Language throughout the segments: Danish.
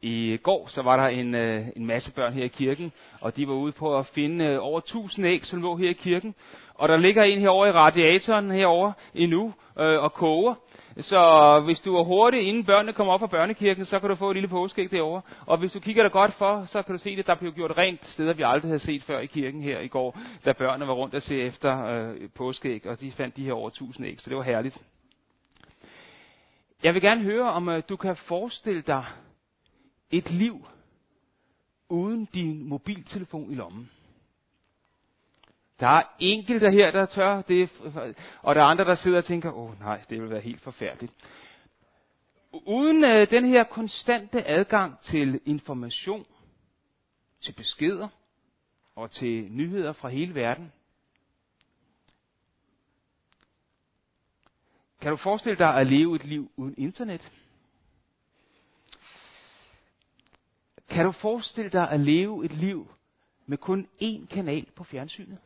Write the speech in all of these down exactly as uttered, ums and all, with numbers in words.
I går så var der en, øh, en masse børn her i kirken, og de var ude på at finde øh, over tusind æg, som lå her i kirken. Og der ligger en herovre i radiatoren herovre endnu øh, og koger. Så hvis du er hurtig, inden børnene kommer op fra børnekirken, så kan du få et lille påskeæg derovre. Og hvis du kigger der godt for, så kan du se, at der blev gjort rent steder, vi aldrig havde set før i kirken her i går, da børnene var rundt og se efter øh, påskeæg, og de fandt de her over tusind æg, så det var herligt. Jeg vil gerne høre, om øh, du kan forestille dig et liv uden din mobiltelefon i lommen. Der er enkelte her, der tør det, og der er andre, der sidder og tænker, åh nej, det vil være helt forfærdeligt. Uden øh, den her konstante adgang til information, til beskeder og til nyheder fra hele verden. Kan du forestille dig at leve et liv uden internet? Kan du forestille dig at leve et liv med kun én kanal på fjernsynet?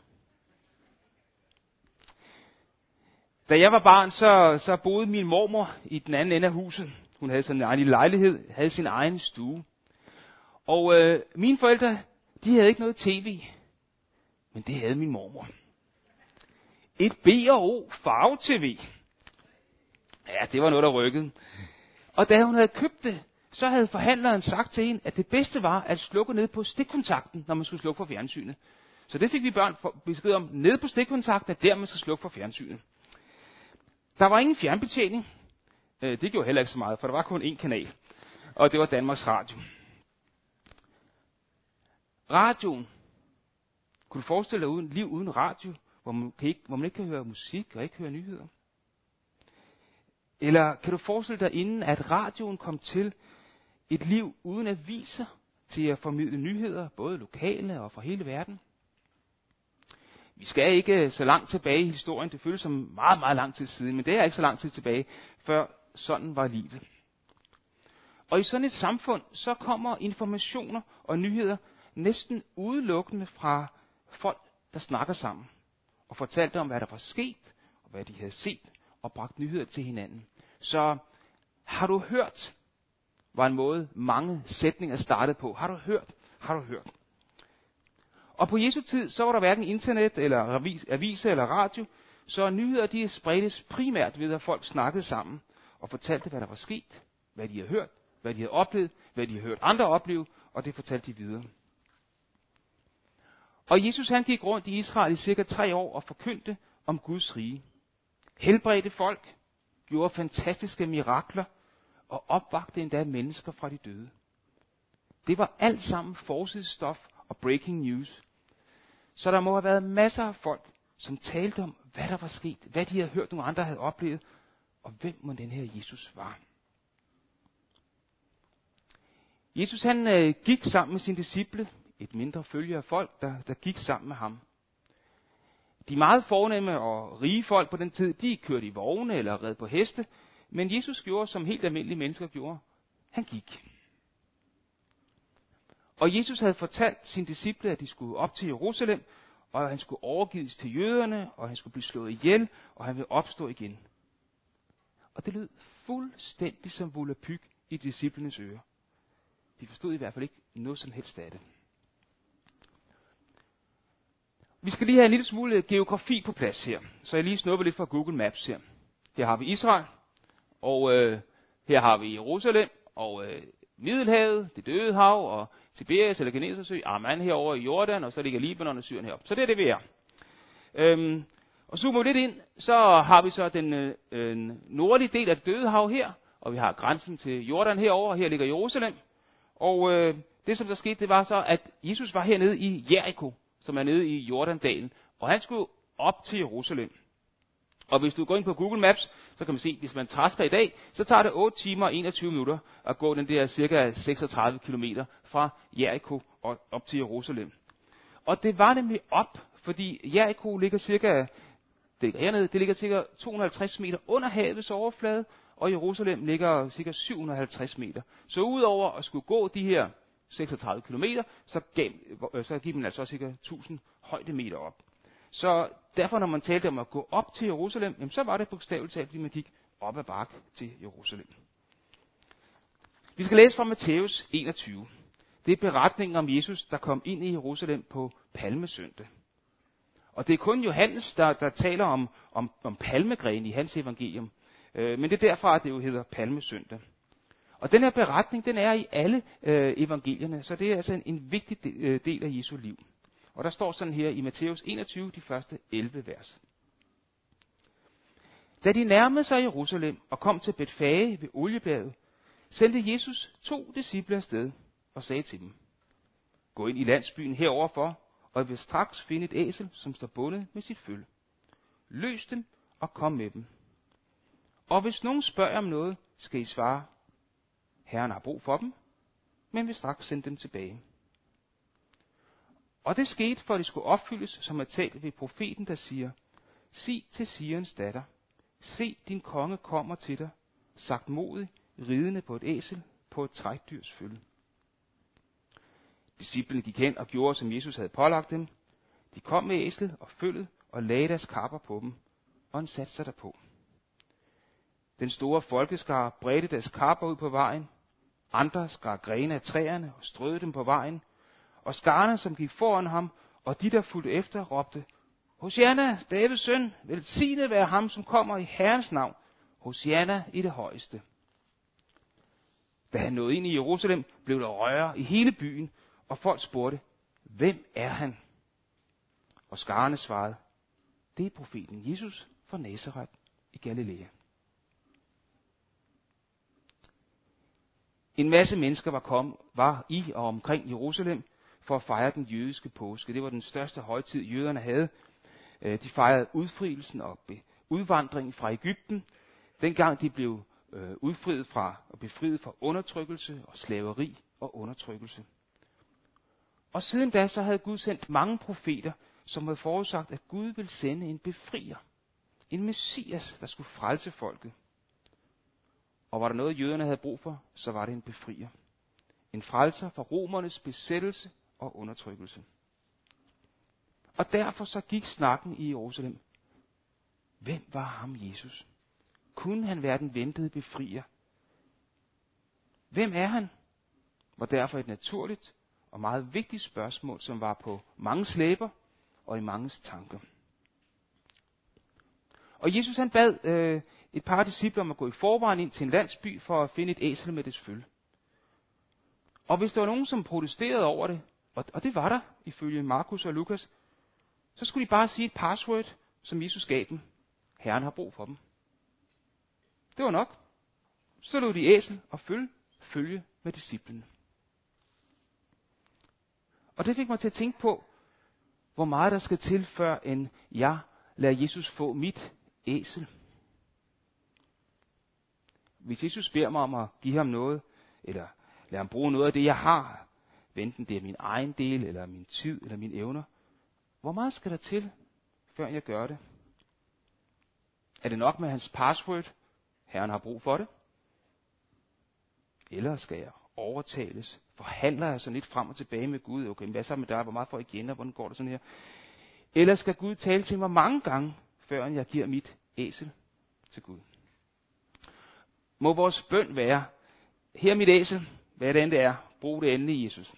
Da jeg var barn, så, så boede min mormor i den anden ende af huset. Hun havde sådan en egen lejlighed, havde sin egen stue. Og øh, mine forældre, de havde ikke noget tv, men det havde min mormor. Et B og O farve-tv. Ja, det var noget, der rykkede. Og da hun havde købt det, så havde forhandleren sagt til hende, at det bedste var at slukke ned på stikkontakten, når man skulle slukke for fjernsynet. Så det fik vi børn besked om, ned på stikkontakten, at der man skal slukke for fjernsynet. Der var ingen fjernbetjening. Det gjorde heller ikke så meget, for der var kun én kanal. Og det var Danmarks Radio. Radioen. Kunne du forestille dig uden liv uden radio, hvor man, kan ikke, hvor man ikke kan høre musik og ikke høre nyheder? Eller kan du forestille dig, inden at radioen kom til, et liv uden aviser til at formidle nyheder, både lokale og fra hele verden? Vi skal ikke så langt tilbage i historien, det føles som meget, meget lang tid siden, men det er ikke så lang tid tilbage, før sådan var livet. Og i sådan et samfund, så kommer informationer og nyheder næsten udelukkende fra folk, der snakker sammen, og fortalte om, hvad der var sket, og hvad de havde set, og bragt nyheder til hinanden. Så har du hørt, var en måde mange sætninger startede på. Har du hørt? Har du hørt? Og på Jesu tid, så var der hverken internet, eller avis, aviser eller radio, så nyheder de spredtes primært ved, at folk snakkede sammen, og fortalte, hvad der var sket, hvad de havde hørt, hvad de havde oplevet, hvad de havde hørt andre opleve, og det fortalte de videre. Og Jesus han gik rundt i Israel i cirka tre år og forkyndte om Guds rige. Helbredte folk, gjorde fantastiske mirakler og opvagte endda mennesker fra de døde. Det var alt sammen forsidestof og breaking news. Så der må have været masser af folk, som talte om, hvad der var sket, hvad de havde hørt, nogle andre havde oplevet, og hvem må den her Jesus var. Jesus han øh, gik sammen med sine disciple, et mindre følge af folk, der, der gik sammen med ham. De meget fornemme og rige folk på den tid, de kørte i vogne eller red på heste, men Jesus gjorde, som helt almindelige mennesker gjorde. Han gik. Og Jesus havde fortalt sine disciple, at de skulle op til Jerusalem, og han skulle overgives til jøderne, og han skulle blive slået ihjel, og han ville opstå igen. Og det lød fuldstændig som volapyk i disciplenes ører. De forstod i hvert fald ikke noget som helst af det. Vi skal lige have en lille smule geografi på plads her, så jeg lige snupper lidt fra Google Maps her. Her har vi Israel, og øh, her har vi Jerusalem, og øh, Middelhavet, det Døde Hav, og Tiberias eller Genesarsø, Amman herover i Jordan, og så ligger Libanon og Syrien heroppe. Så det er det, vi er. Øhm, og zoomer vi lidt ind, så har vi så den øh, nordlige del af det Døde Hav her, og vi har grænsen til Jordan herover, og her ligger Jerusalem. Og øh, det, som der skete, det var så, at Jesus var hernede i Jericho, som er nede i Jordandalen, og han skulle op til Jerusalem. Og hvis du går ind på Google Maps, så kan man se, hvis man trasker i dag, så tager det otte timer og enogtyve minutter at gå den der cirka seksogtredive kilometer fra Jericho og op til Jerusalem. Og det var nemlig op, fordi Jericho ligger cirka, det ligger hernede, det ligger cirka to hundrede og halvtreds meter under havets overflade, og Jerusalem ligger cirka syv hundrede og halvtreds meter. Så udover at skulle gå de her seksogtredive kilometer, så, gav, så gik man altså cirka tusind højdemeter op. Så derfor, når man talte om at gå op til Jerusalem, jamen, så var det bogstaveligt talt, fordi man gik op ad bakke til Jerusalem. Vi skal læse fra Matthæus enogtyve. Det er beretningen om Jesus, der kom ind i Jerusalem på palmesøndag. Og det er kun Johannes, der, der taler om, om, om palmegren i hans evangelium. Øh, men det er derfra, at det jo hedder palmesøndag. Og den her beretning, den er i alle øh, evangelierne, så det er altså en, en vigtig del, øh, del af Jesu liv. Og der står sådan her i Matthæus enogtyve, de første elleve vers. Da de nærmede sig Jerusalem og kom til Betfage ved Oliebjerget, sendte Jesus to disciple afsted og sagde til dem: Gå ind i landsbyen heroverfor, og I vil straks finde et æsel, som står bundet med sit føl. Løs dem og kom med dem. Og hvis nogen spørger om noget, skal I svare: Herren har brug for dem, men vil straks sende dem tilbage. Og det skete, for at det skulle opfyldes, som er talt ved profeten, der siger: Sig til Sions datter: Se, din konge kommer til dig, sagt modig, ridende på et æsel, på et trækdyrs følge. Disciplene gik hen og gjorde, som Jesus havde pålagt dem. De kom med æslet og følget og lagde deres kapper på dem, og han satte sig derpå. Den store folkeskare bredte deres kapper ud på vejen. Andre skar grene af træerne og strøede dem på vejen. Og skarne, som gik foran ham, og de, der fulgte efter, råbte: Hosianna, Davids søn, velsignet være ham, som kommer i Herrens navn. Hosianna i det højeste. Da han nåede ind i Jerusalem, blev der røre i hele byen, og folk spurgte: Hvem er han? Og skarne svarede: Det er profeten Jesus fra Nazaret i Galilea. En masse mennesker var, kom, var i og omkring Jerusalem for at fejre den jødiske påske. Det var den største højtid, jøderne havde. De fejrede udfrielsen og udvandringen fra Egypten, dengang de blev udfriet fra og befriet fra undertrykkelse og slaveri og undertrykkelse. Og siden da så havde Gud sendt mange profeter, som havde forudsagt, at Gud ville sende en befrier, en messias, der skulle frelse folket. Og var der noget, jøderne havde brug for, så var det en befrier. En frelser fra romernes besættelse og undertrykkelse. Og derfor så gik snakken i Jerusalem: Hvem var ham Jesus? Kunne han være den ventede befrier? Hvem er han? Var derfor et naturligt og meget vigtigt spørgsmål, som var på manges læber og i manges tanker. Og Jesus han bad øh, et par disciple om at gå i forvejen ind til en landsby for at finde et æsel med dets føl. Og hvis der var nogen, som protesterede over det, og, og det var der ifølge Markus og Lukas, så skulle de bare sige et password, som Jesus gav dem: Herren har brug for dem. Det var nok. Så lod de æsel og følge, følge med disciplene. Og det fik mig til at tænke på, hvor meget der skal til, før end jeg lader Jesus få mit æsel. Hvis Jesus beder mig om at give ham noget, eller lade ham bruge noget af det, jeg har, enten det er min egen del, eller min tid, eller mine evner, hvor meget skal der til, før jeg gør det? Er det nok med hans password? Herren har brug for det. Eller skal jeg overtales? Forhandler jeg sådan lidt frem og tilbage med Gud? Okay, hvad så med dig? Hvor meget får jeg igen, og hvordan går det sådan her? Eller skal Gud tale til mig mange gange, før jeg giver mit æsel til Gud? Må vores bøn være: her er mit æsel, hvad det end det er, brug det endelig, Jesus.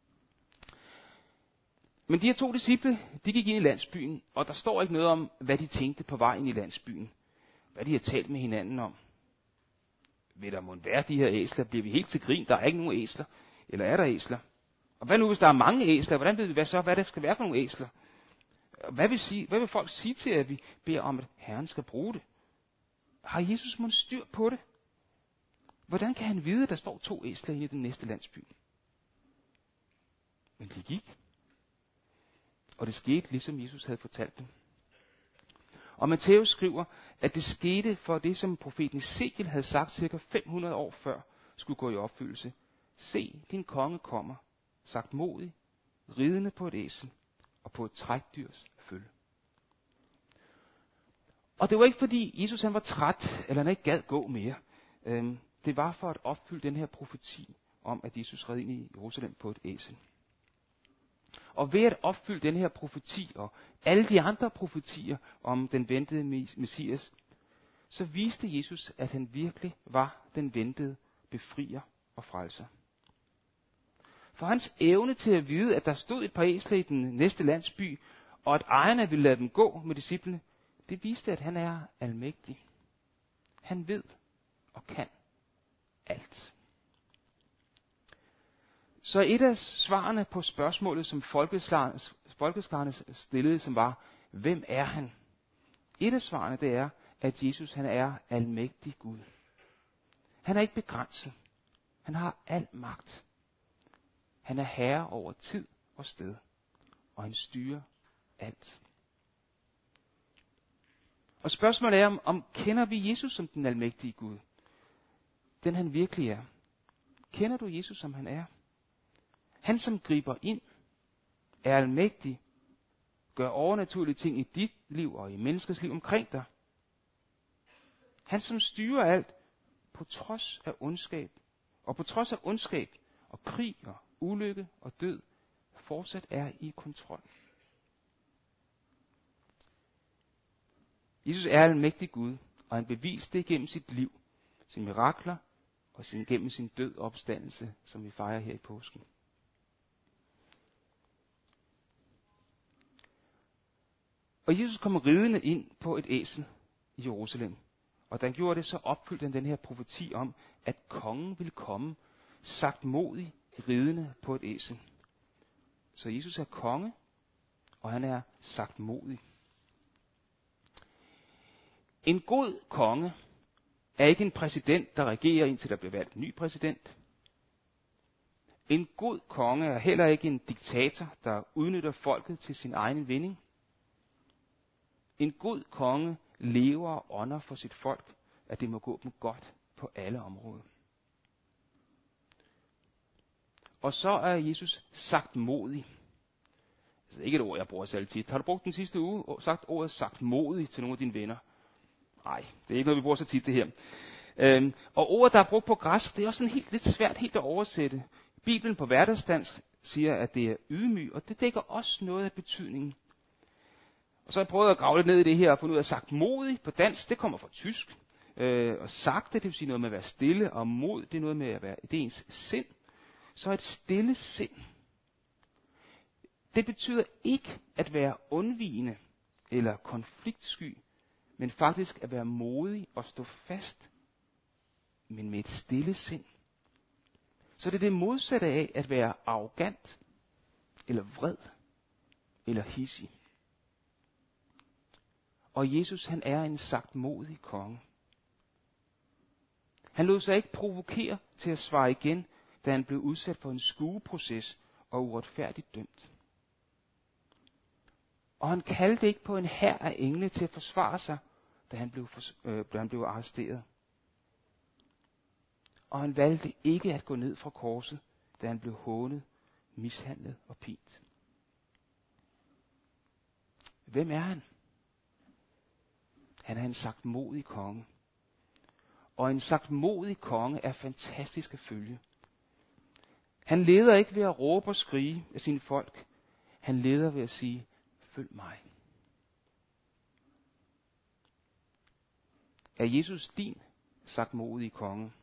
Men de her to disciple, de gik ind i landsbyen, og der står ikke noget om, hvad de tænkte på vejen i landsbyen. Hvad de har talt med hinanden om. Vil der måtte være de her æsler? Bliver vi helt til grin? Der er ikke nogen æsler. Eller er der æsler? Og hvad nu, hvis der er mange æsler? Hvordan ved vi hvad så, hvad der skal være for nogle æsler? Hvad vil, sige, hvad vil folk sige til, at vi beder om, at Herren skal bruge det? Har Jesus måtte styr på det? Hvordan kan han vide, at der står to æsler inde i den næste landsby? Men de gik. Og det skete, ligesom Jesus havde fortalt dem. Og Matthæus skriver, at det skete for det, som profeten Ezekiel havde sagt cirka fem hundrede år før, skulle gå i opfyldelse. Se, din konge kommer, sagt modig, ridende på et æsel og på et trækdyrs følge. Og det var ikke fordi Jesus han var træt, eller han ikke gad gå mere. Øhm, det var for at opfylde den her profeti om, at Jesus red ind i Jerusalem på et æsel. Og ved at opfylde den her profeti og alle de andre profetier om den ventede Messias, så viste Jesus, at han virkelig var den ventede befrier og frelser. For hans evne til at vide, at der stod et par æsler i den næste landsby, og at ejerne ville lade dem gå med disciplene, det viste, at han er almægtig. Han ved og kan alt. Så et af svarene på spørgsmålet, som folkeskarne stillede, som var, hvem er han? Et af svarene, det er, at Jesus han er almægtig Gud. Han er ikke begrænset. Han har al magt. Han er herre over tid og sted, og han styrer alt. Og spørgsmålet er, om, om kender vi Jesus som den almægtige Gud? Den han virkelig er. Kender du Jesus som han er? Han som griber ind, er almægtig, gør overnaturlige ting i dit liv og i menneskers liv omkring dig. Han som styrer alt på trods af ondskab, og på trods af ondskab og krig og ulykke og død, fortsat er i kontrol. Jesus er almægtig Gud, og han beviste det gennem sit liv, sine mirakler og sin, gennem sin død og opstandelse, som vi fejrer her i påsken. Og Jesus kom ridende ind på et æsel i Jerusalem. Og da han gjorde det, så opfyldte han den her profeti om, at kongen ville komme sagtmodig ridende på et æsel. Så Jesus er konge, og han er sagtmodig. En god konge er ikke en præsident, der regerer indtil der bliver valgt en ny præsident. En god konge er heller ikke en diktator, der udnytter folket til sin egen vinding. En god konge lever og ånder for sit folk, at det må gå dem godt på alle områder. Og så er Jesus sagtmodig. Altså ikke et ord, jeg bruger selv tit. Har du brugt den sidste uge sagt ordet sagtmodig til nogle af dine venner? Nej, det er ikke noget, vi bruger så tit det her. Øhm, og ordet, der er brugt på græsk, det er også sådan helt, lidt svært helt at oversætte. Bibelen på hverdagsdansk siger, at det er ydmyg, og det dækker også noget af betydningen. Og så har jeg prøvet at grave lidt ned i det her og fundet ud af, sagtmodig på dansk, det kommer fra tysk. Øh, og sagte, det vil sige noget med at være stille, og mod, det er noget med at være, det er ens sind. Så et stille sind. Det betyder ikke at være undvigende eller konfliktsky, men faktisk at være modig og stå fast, men med et stille sind. Så det er det modsatte af at være arrogant, eller vred, eller hidsig. Og Jesus, han er en sagtmodig konge. Han lod sig ikke provokere til at svare igen, da han blev udsat for en skueproces og uretfærdigt dømt. Og han kaldte ikke på en hær af engle til at forsvare sig, da han blev, for, øh, da han blev arresteret. Og han valgte ikke at gå ned fra korset, da han blev hånet, mishandlet og pint. Hvem er han? Han er en sagtmodig konge. Og en sagtmodig konge er fantastisk at følge. Han leder ikke ved at råbe og skrige af sine folk. Han leder ved at sige, følg mig. Er Jesus din sagtmodige konge?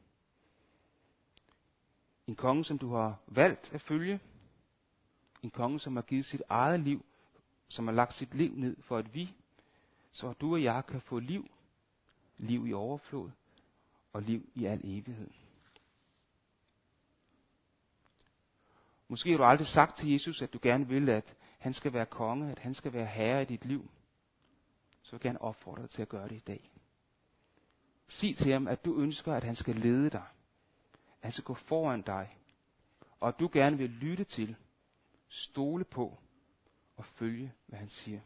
En konge, som du har valgt at følge? En konge, som har givet sit eget liv, som har lagt sit liv ned for at vi, så du og jeg kan få liv, liv i overflod og liv i al evighed. Måske har du aldrig sagt til Jesus, at du gerne vil, at han skal være konge, at han skal være herre i dit liv. Så vil jeg gerne opfordre dig til at gøre det i dag. Sig til ham, at du ønsker, at han skal lede dig, at han skal gå foran dig, og at du gerne vil lytte til, stole på og følge, hvad han siger.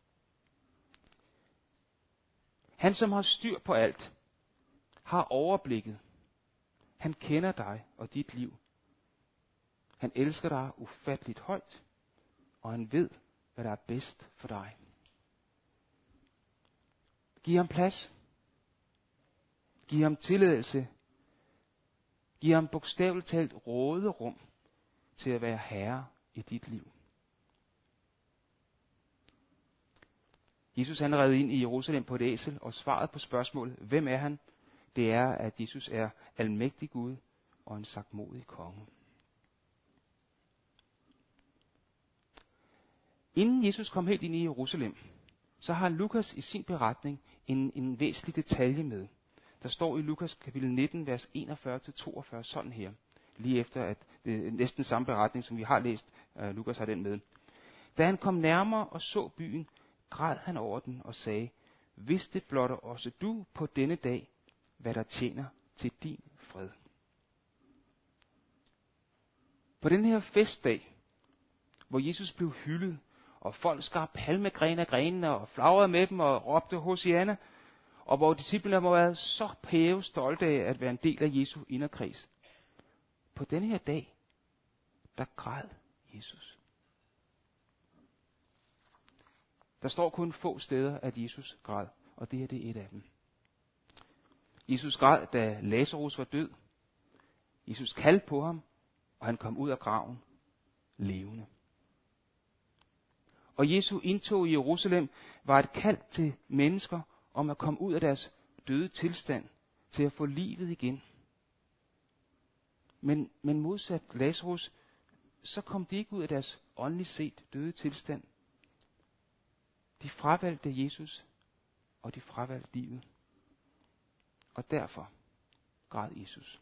Han, som har styr på alt, har overblikket. Han kender dig og dit liv. Han elsker dig ufatteligt højt, og han ved, hvad der er bedst for dig. Giv ham plads. Giv ham tilladelse. Giv ham bogstaveligt talt råderum til at være herre i dit liv. Jesus han red ind i Jerusalem på et æsel, og svaret på spørgsmålet, hvem er han? Det er, at Jesus er almægtig Gud, og en sagtmodig konge. Inden Jesus kom helt ind i Jerusalem, så har Lukas i sin beretning en, en væsentlig detalje med. Der står i Lukas kapitel nitten, vers enogfyrre til toogfyrre, sådan her. Lige efter at det er næsten samme beretning, som vi har læst. Uh, Lukas har den med. Da han kom nærmere og så byen, græd han over den og sagde, vidste blotte også du på denne dag, hvad der tjener til din fred. På den her festdag, hvor Jesus blev hyldet, og folk skar palmegren af grenene og flagrede med dem og råbte Hosianna, og hvor disciplene må være så pæve stolte af at være en del af Jesu inderkreds. På denne her dag, der græd Jesus. Der står kun få steder, at Jesus græd, og det her det er et af dem. Jesus græd, da Lazarus var død. Jesus kaldte på ham, og han kom ud af graven levende. Og Jesu indtog i Jerusalem var et kald til mennesker om at komme ud af deres døde tilstand til at få livet igen. Men, men modsat Lazarus, så kom de ikke ud af deres åndeligt set døde tilstand. De fravalgte Jesus, og de fravalgte livet. Og derfor græd Jesus.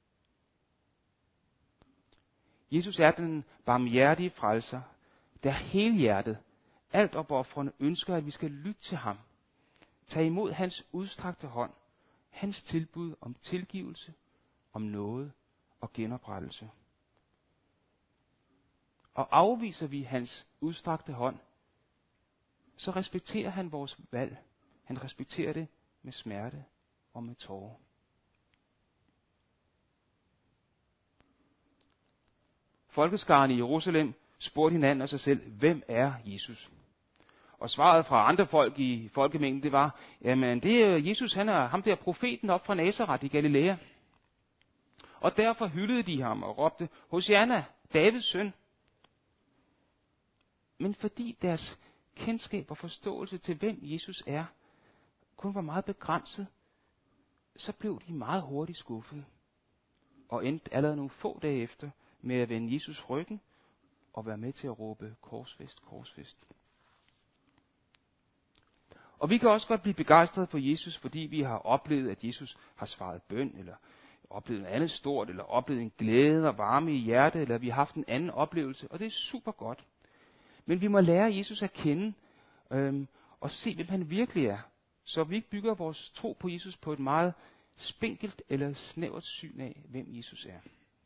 Jesus er den barmhjertige frelser, der helhjertet, alt opoffrende ønsker, at vi skal lytte til ham. Tag imod hans udstrakte hånd, hans tilbud om tilgivelse, om nåde og genoprettelse. Og afviser vi hans udstrakte hånd, så respekterer han vores valg. Han respekterer det med smerte og med tårer. Folkeskaren i Jerusalem spurgte hinanden og sig selv, hvem er Jesus? Og svaret fra andre folk i folkemængden, det var, jamen det er Jesus, han er ham der profeten op fra Nazaret i Galilea. Og derfor hyldede de ham og råbte, Hosianna, Davids søn. Men fordi deres kendskab og forståelse til, hvem Jesus er, kun var meget begrænset, så blev de meget hurtigt skuffede. Og endte allerede nogle få dage efter med at vende Jesus ryggen og være med til at råbe korsfæst, korsfæst. Og vi kan også godt blive begejstrede for Jesus, fordi vi har oplevet, at Jesus har svaret bøn, eller oplevet noget andet stort, eller oplevet en glæde og varme i hjertet, eller vi har haft en anden oplevelse, og det er super godt. Men vi må lære Jesus at kende, øhm, og se, hvem han virkelig er, så vi ikke bygger vores tro på Jesus på et meget spinkelt eller snævert syn af, hvem Jesus er.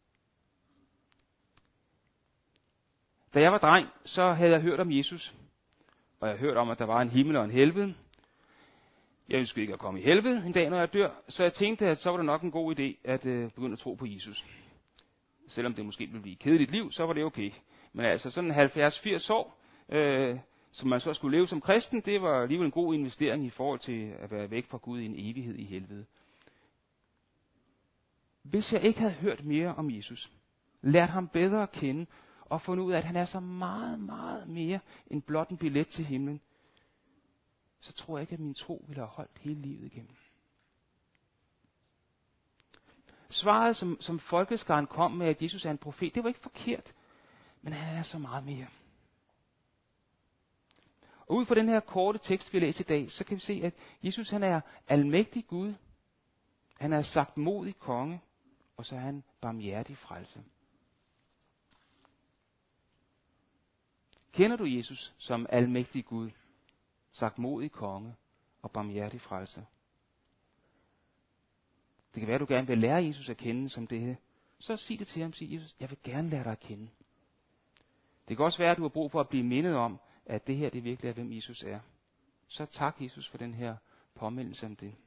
Da jeg var dreng, så havde jeg hørt om Jesus, og jeg hørte om, at der var en himmel og en helvede. Jeg ønskede ikke at komme i helvede en dag, når jeg dør, så jeg tænkte, at så var det nok en god idé at øh, begynde at tro på Jesus. Selvom det måske ville blive et kedeligt liv, så var det okay. Men altså sådan halvfjerds firs år, øh, som man så skulle leve som kristen, det var alligevel en god investering i forhold til at være væk fra Gud i en evighed i helvede. Hvis jeg ikke havde hørt mere om Jesus, lært ham bedre at kende, og fundet ud af, at han er så meget, meget mere end blot en billet til himlen, så tror jeg ikke, at min tro ville have holdt hele livet igennem. Svaret, som, som folkeskaren kom med, at Jesus er en profet, det var ikke forkert, men han er så meget mere. Og ud fra den her korte tekst, vi læser i dag, så kan vi se, at Jesus han er almægtig Gud, han er sagtmodig konge, og så er han barmhjertig frelse. Kender du Jesus som almægtig Gud, sagtmodig konge og barmhjertig frelse? Det kan være, at du gerne vil lære Jesus at kende som det her. Så sig det til ham, sig Jesus, jeg vil gerne lære dig at kende. Det kan også være, at du har brug for at blive mindet om, at det her det virkelig er, hvem Jesus er. Så tak Jesus for den her påmindelse om det.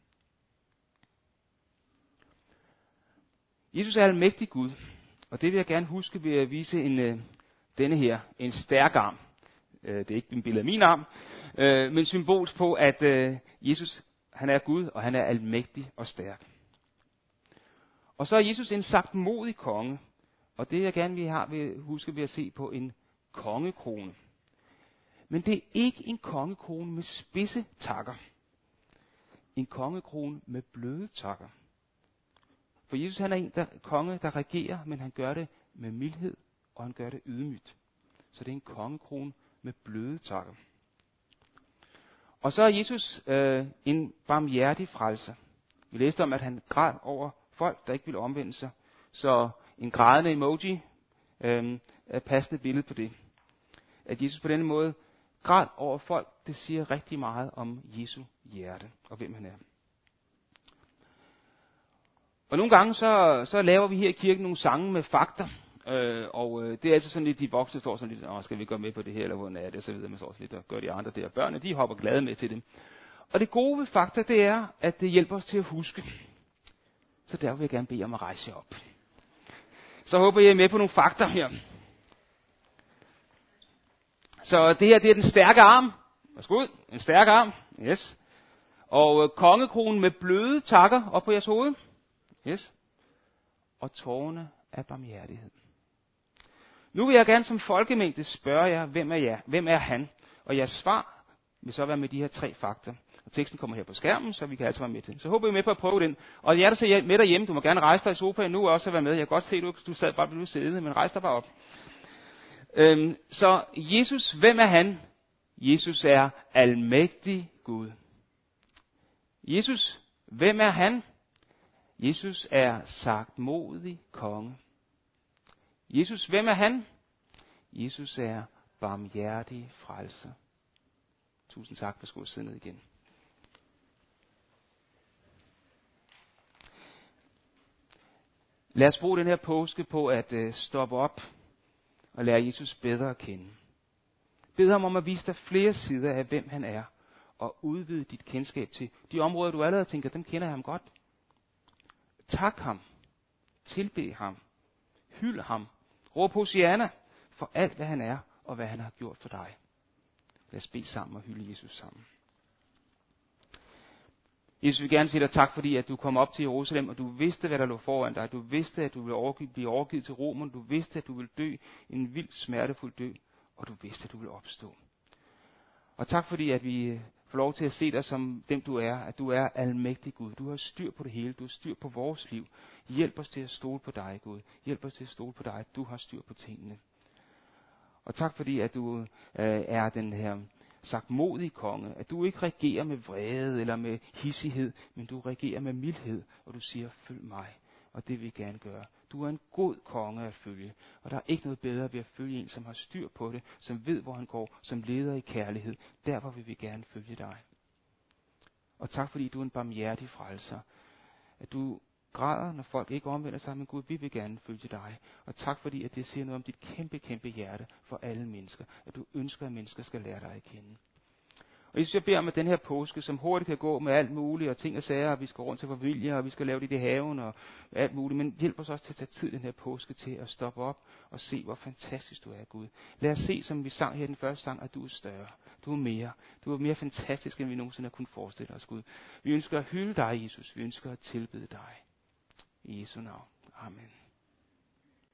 Jesus er almægtig Gud, og det vil jeg gerne huske ved at vise en, øh, denne her, en stærk arm. Øh, det er ikke en billede af min arm, øh, men symbolsk på, at øh, Jesus han er Gud, og han er almægtig og stærk. Og så er Jesus en sagtmodig konge, og det jeg gerne vil have ved, huske ved at se på en kongekrone. Men det er ikke en kongekrone med spidse takker. En kongekrone med bløde takker. For Jesus han er en der, konge, der regerer, men han gør det med mildhed, og han gør det ydmygt. Så det er en kongekrone med bløde takker. Og så er Jesus øh, en barmhjertig frelser. Vi læste om, at han græd over folk, der ikke ville omvende sig. Så en grædende emoji øh, er et passende billede på det. At Jesus på denne måde græd over folk, det siger rigtig meget om Jesu hjerte og hvem han er. Og nogle gange så, så laver vi her i kirken nogle sange med fakta. Øh, og øh, det er altså sådan lidt, de voksne står sådan lidt, åh, skal vi gå med på det her, eller hvordan er det, og så videre, man står sådan lidt og gør de andre der. Børnene, de hopper glade med til dem. Og det gode ved fakta, det er, at det hjælper os til at huske. Så der vil jeg gerne bede om at rejse jer op. Så håber jeg er med på nogle fakta her. Så det her, det er den stærke arm. Værsgo ud. En stærk arm. Yes. Og øh, kongekronen med bløde takker op på jeres hoved. Yes. Og tårerne af barmhjertighed. Nu vil jeg gerne som folkemængde spørge jer, hvem er jer? Hvem er han? Og jeres svar vil så være med de her tre fakta. Og teksten kommer her på skærmen, så vi kan altså være med til. Så håber I med på at prøve den. Og jer, der ser med derhjemme, du må gerne rejse dig i sofaen nu og også være med. Jeg kan godt se, at du, du sad bare blevet siddende, men rejs dig bare op. Øhm, så Jesus, hvem er han? Jesus er almægtig Gud. Jesus, hvem er han? Jesus er sagtmodig konge. Jesus, hvem er han? Jesus er barmhjertig frelser. Tusind tak, værsgo at sidde ned igen. Lad os bruge den her påske på at uh, stoppe op og lære Jesus bedre at kende. Bed ham om at vise dig flere sider af, hvem han er, og udvide dit kendskab til de områder, du allerede tænker, dem kender jeg ham godt. Tak ham. Tilbed ham. Hyld ham. Råb Hosianna for alt, hvad han er, og hvad han har gjort for dig. Lad os bede sammen og hylde Jesus sammen. Jesus vil gerne sige dig tak, fordi at du kom op til Jerusalem, og du vidste, hvad der lå foran dig. Du vidste, at du ville overgive, blive overgivet til Romerne. Du vidste, at du ville dø en vild, smertefuld død, og du vidste, at du ville opstå. Og tak fordi, at vi får lov til at se dig som dem du er, at du er almægtig Gud. Du har styr på det hele, du har styr på vores liv. Hjælp os til at stole på dig, Gud. Hjælp os til at stole på dig, at du har styr på tingene. Og tak fordi, at du øh, er den her sagtmodige konge, at du ikke regerer med vrede eller med hissighed, men du regerer med mildhed, og du siger, følg mig, og det vil jeg gerne gøre. Du er en god konge at følge, og der er ikke noget bedre ved at følge en, som har styr på det, som ved, hvor han går, som leder i kærlighed. Derfor vil vi gerne følge dig. Og tak fordi du er en barmhjertig frelser, at du græder, når folk ikke omvender sig, men Gud, vi vil gerne følge dig. Og tak fordi, at det siger noget om dit kæmpe, kæmpe hjerte for alle mennesker, at du ønsker, at mennesker skal lære dig at kende. Og Jesus, jeg beder om, at den her påske, som hurtigt kan gå med alt muligt, og ting og sager, og vi skal rundt til familie, og vi skal lave det i haven, og alt muligt, men hjælp os også til at tage tid den her påske til at stoppe op og se, hvor fantastisk du er, Gud. Lad os se, som vi sang her i den første sang, at du er større. Du er mere. Du er mere fantastisk, end vi nogensinde har kunnet forestille os, Gud. Vi ønsker at hylde dig, Jesus. Vi ønsker at tilbede dig. I Jesu navn. Amen.